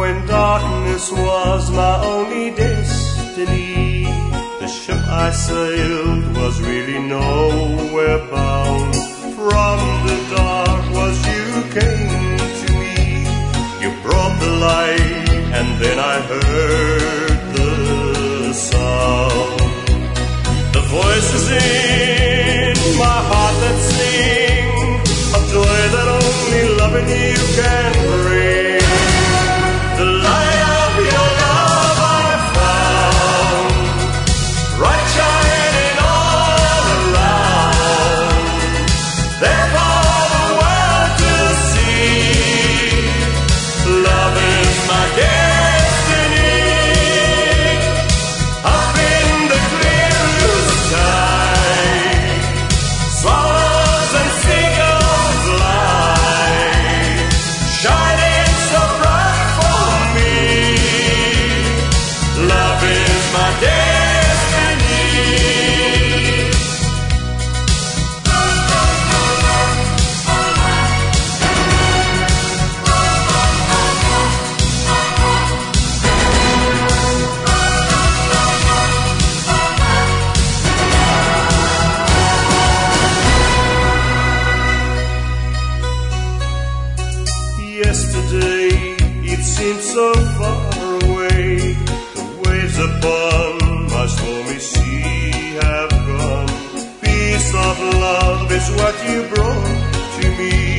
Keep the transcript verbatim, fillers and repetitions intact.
when darkness was my only destiny, the ship I sailed was really nowhere bound. From the dark was you came to me. You brought the light, and then I heard the sound. The voices in my heart that sing of joy that only loving you can bring. The light of your love I found, bright shining all around, there for the world to see. Love is my destiny. Up in the clear blue sky, swallows and seagulls fly, shining so bright for me. Love is my destiny. Yesterday it seemed so far away. The waves upon my stormy sea have gone. Peace of love is what you brought to me.